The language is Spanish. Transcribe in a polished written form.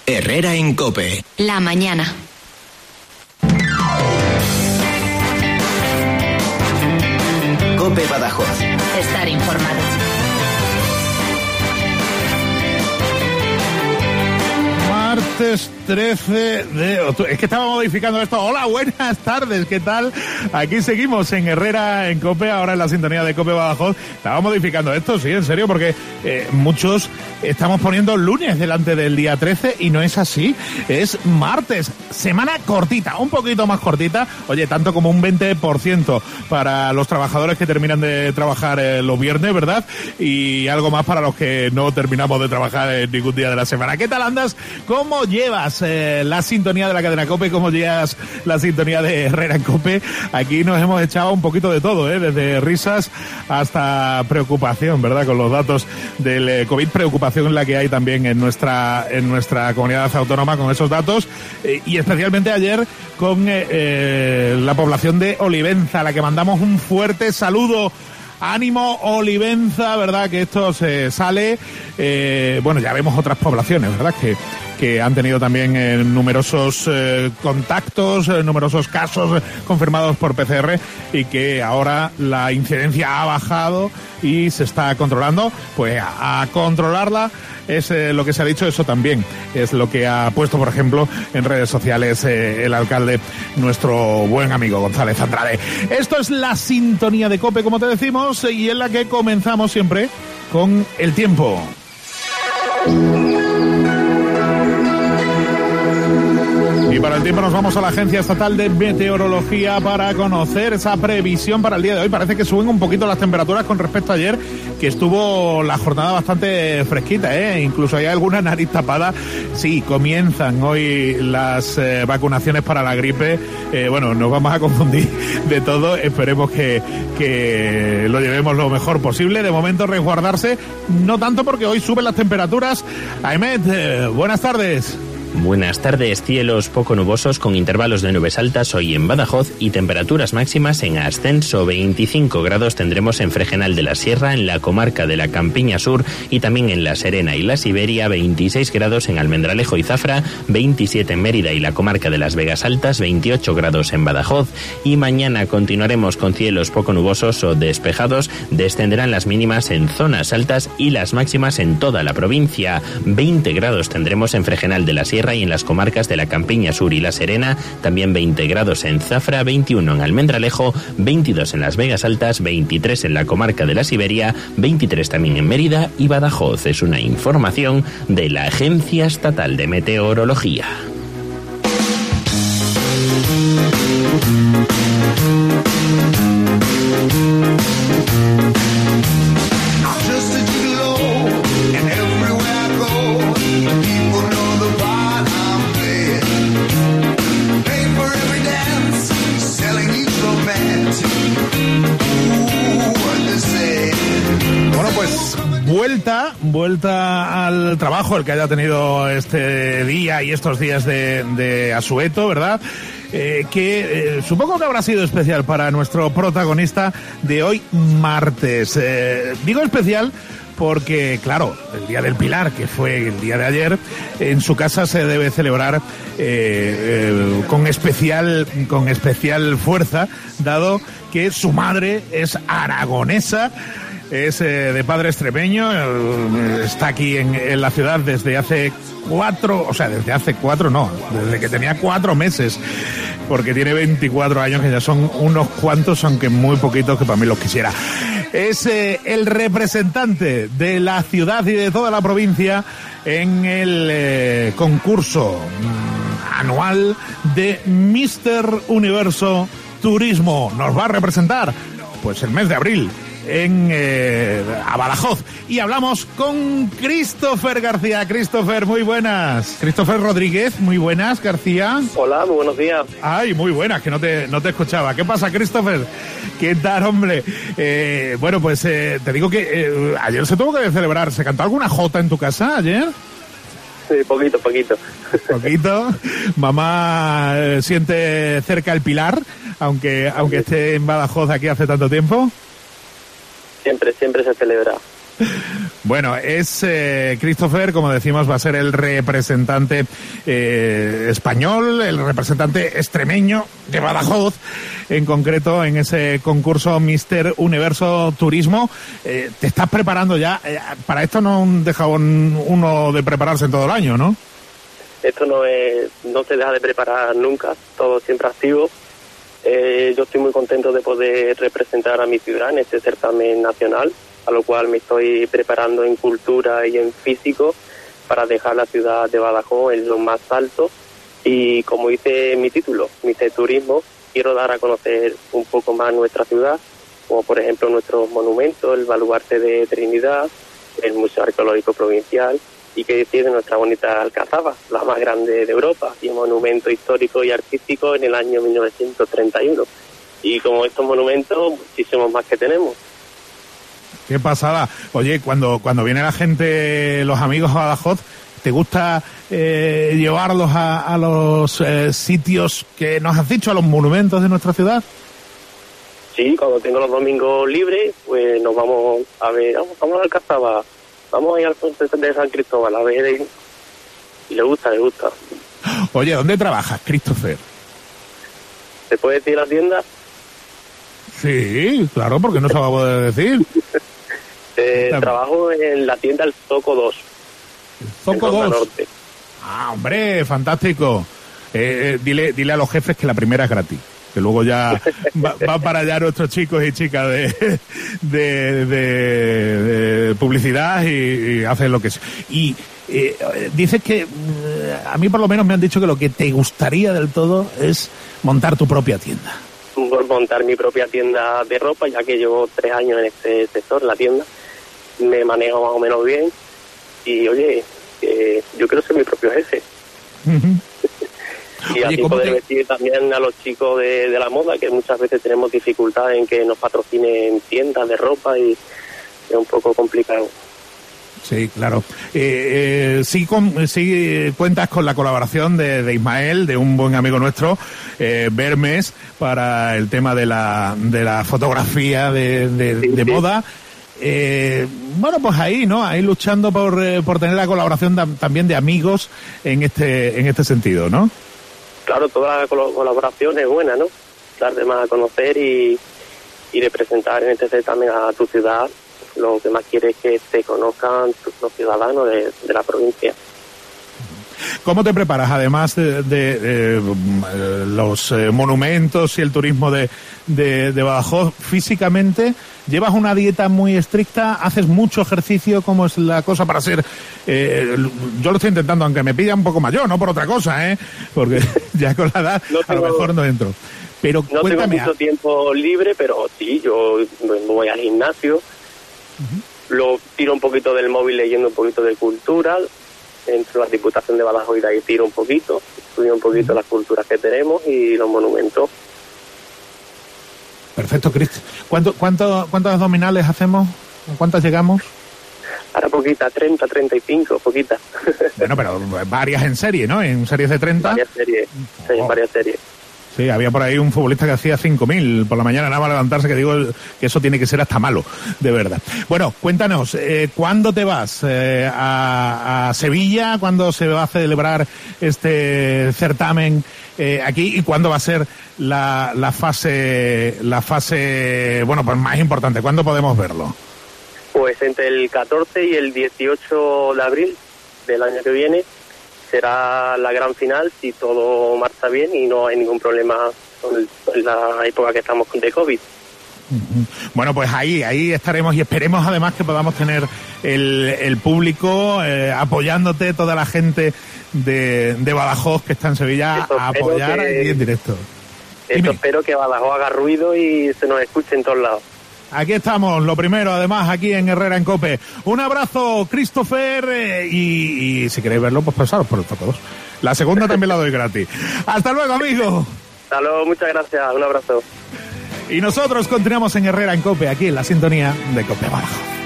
Herrera en COPE. La mañana. COPE Badajoz. Estar informado. Martes 13 de octubre. Es que estaba modificando esto. Hola, buenas tardes, ¿qué tal? Aquí seguimos en Herrera en COPE, ahora en la sintonía de COPE Badajoz. Estaba modificando esto, sí, en serio, porque muchos estamos poniendo lunes delante del día 13 y no es así. Es martes, semana cortita, un poquito más cortita. Oye, tanto como un 20% para los trabajadores que terminan de trabajar los viernes, ¿verdad? Y algo más para los que no terminamos de trabajar en ningún día de la semana. ¿Qué tal andas? ¿Cómo llevas la sintonía de la cadena COPE? ¿Cómo llevas la sintonía de Herrera en COPE? Aquí nos hemos echado un poquito de todo, desde risas hasta preocupación, ¿verdad? Con los datos del COVID, preocupación la que hay también en nuestra comunidad autónoma con esos datos, y especialmente ayer con la población de Olivenza, a la que mandamos un fuerte saludo. Ánimo, Olivenza, ¿verdad? Que esto se sale. Bueno, ya vemos otras poblaciones, ¿verdad? Que han tenido también numerosos contactos, numerosos casos confirmados por PCR, y que ahora la incidencia ha bajado y se está controlando. Pues a controlarla es lo que se ha dicho. Eso también es lo que ha puesto, por ejemplo, en redes sociales el alcalde, nuestro buen amigo González Andrade. Esto es la sintonía de COPE, como te decimos, y en la que comenzamos siempre con el tiempo. Y para el tiempo nos vamos a la Agencia Estatal de Meteorología para conocer esa previsión para el día de hoy. Parece que suben un poquito las temperaturas con respecto a ayer, que estuvo la jornada bastante fresquita, Incluso hay alguna nariz tapada. Sí, comienzan hoy las vacunaciones para la gripe. Bueno, nos vamos a confundir de todo. Esperemos que lo llevemos lo mejor posible. De momento resguardarse, no tanto porque hoy suben las temperaturas. Ahmed, buenas tardes. Buenas tardes, cielos poco nubosos con intervalos de nubes altas hoy en Badajoz y temperaturas máximas en ascenso. 25 grados tendremos en Fregenal de la Sierra, en la comarca de la Campiña Sur y también en La Serena y la Siberia. 26 grados en Almendralejo y Zafra, 27 en Mérida y la comarca de Las Vegas Altas, 28 grados en Badajoz. Y mañana continuaremos con cielos poco nubosos o despejados. Descenderán las mínimas en zonas altas y las máximas en toda la provincia. 20 grados tendremos en Fregenal de la Sierra y en las comarcas de la Campiña Sur y La Serena, también 20 grados en Zafra, 21 en Almendralejo, 22 en Las Vegas Altas, 23 en la comarca de la Siberia, 23 también en Mérida y Badajoz. Es una información de la Agencia Estatal de Meteorología. Vuelta al trabajo, el que haya tenido este día y estos días de asueto, ¿verdad? Que supongo que habrá sido especial para nuestro protagonista de hoy, martes. Digo especial porque, claro, el Día del Pilar, que fue el día de ayer, en su casa se debe celebrar con especial fuerza, dado que su madre es aragonesa. Es de padre extremeño, está aquí en la ciudad desde que tenía 4 meses, porque tiene 24 años, que ya son unos cuantos, aunque muy poquitos, que para mí los quisiera. Es el representante de la ciudad y de toda la provincia en el concurso anual de Mister Universo Turismo. Nos va a representar, pues, el mes de abril a Badajoz, y hablamos con Christopher García. Christopher, muy buenas. Christopher Rodríguez, muy buenas, García. Hola, muy buenos días. Ay, muy buenas, que no te escuchaba. ¿Qué pasa, Christopher? ¿Qué tal, hombre? Bueno, pues te digo que ayer se tuvo que celebrar. ¿Se cantó alguna jota en tu casa ayer? Sí, poquito. Poquito. Mamá siente cerca el Pilar, aunque esté en Badajoz aquí hace tanto tiempo. Siempre se celebra. Bueno, es Christopher, como decimos, va a ser el representante español, el representante extremeño de Badajoz, en concreto en ese concurso Mister Universo Turismo. Te estás preparando ya, para esto no deja uno de prepararse en todo el año, ¿no? Esto no se deja de preparar nunca, todo siempre activo. Yo estoy muy contento de poder representar a mi ciudad en este certamen nacional, a lo cual me estoy preparando en cultura y en físico para dejar la ciudad de Badajoz en lo más alto. Y como dice mi título, Mister Turismo, quiero dar a conocer un poco más nuestra ciudad, como por ejemplo nuestros monumentos, el baluarte de Trinidad, el Museo Arqueológico Provincial, y que tiene nuestra bonita Alcazaba, la más grande de Europa, y un monumento histórico y artístico en el año 1931. Y como estos monumentos, muchísimos más que tenemos. Qué pasada. Oye, cuando viene la gente, los amigos a Badajoz, ¿te gusta llevarlos a los sitios que nos has dicho, a los monumentos de nuestra ciudad? Sí, cuando tengo los domingos libres, pues nos vamos a ver, vamos a Alcazaba, vamos a ir al puente de San Cristóbal a ver, y le gusta. Oye, ¿dónde trabajas, Christopher? ¿Se puede decir la tienda? Sí, claro, porque no se va a poder decir. Trabajo en la tienda El Zoco 2. ¿El Zoco 2? Norte. Ah, hombre, fantástico. Dile a los jefes que la primera es gratis, que luego ya va para allá nuestros chicos y chicas de publicidad y hacen lo que sea. Y dices que a mí por lo menos me han dicho que lo que te gustaría del todo es montar tu propia tienda. Montar mi propia tienda de ropa, ya que llevo 3 años en este sector, la tienda. Me manejo más o menos bien y, oye, yo quiero ser mi propio jefe. Y así poder vestir también a los chicos de la moda, que muchas veces tenemos dificultad en que nos patrocinen tiendas de ropa y es un poco complicado. Sí, claro. Sí cuentas con la colaboración de Ismael, de un buen amigo nuestro, Bermes, para el tema de la fotografía de moda. Bueno, pues ahí, ¿no? Ahí luchando por tener la colaboración también de amigos en este sentido, ¿no? Claro, toda la colaboración es buena, ¿no? Dar de más a conocer y representar en este certamen a tu ciudad. Lo que más quiere es que te conozcan los ciudadanos de la provincia. ¿Cómo te preparas, además de los monumentos y el turismo de Badajoz, físicamente? ¿Llevas una dieta muy estricta? ¿Haces mucho ejercicio? ¿Cómo es la cosa para ser...? Yo lo estoy intentando, aunque me pilla un poco mayor, no por otra cosa, porque ya con la edad a lo mejor no entro. Pero no tengo mucho tiempo libre, pero sí, yo voy al gimnasio, lo tiro un poquito del móvil leyendo un poquito de cultura, entro a la Diputación de Badajoz y de ahí tiro un poquito, estudio un poquito las culturas que tenemos y los monumentos. Perfecto, Cris. ¿Cuántos abdominales hacemos? ¿Cuántas llegamos? Ahora poquita, 30, 35, poquita. Bueno, pero varias en serie, ¿no? En series de 30. Varias series, sí, varias series. Sí, había por ahí un futbolista que hacía 5.000 por la mañana, nada más levantarse, que digo que eso tiene que ser hasta malo, de verdad. Bueno, cuéntanos, ¿cuándo te vas a Sevilla? ¿Cuándo se va a celebrar este certamen aquí? ¿Y cuándo va a ser la fase, bueno, pues más importante? ¿Cuándo podemos verlo? Pues entre el 14 y el 18 de abril del año que viene será la gran final, si todo marcha bien y no hay ningún problema con la época que estamos de COVID. Bueno, pues ahí estaremos y esperemos además que podamos tener el público apoyándote, toda la gente de Badajoz que está en Sevilla a apoyar aquí en directo. Espero que Badajoz haga ruido y se nos escuche en todos lados. Aquí estamos, lo primero, además, aquí en Herrera en COPE. Un abrazo, Christopher, y si queréis verlo, pues pasaros por el Zoco 2. La segunda también la doy gratis. Hasta luego, amigo. Hasta luego, muchas gracias, un abrazo. Y nosotros continuamos en Herrera en COPE, aquí en la sintonía de COPE Badajoz.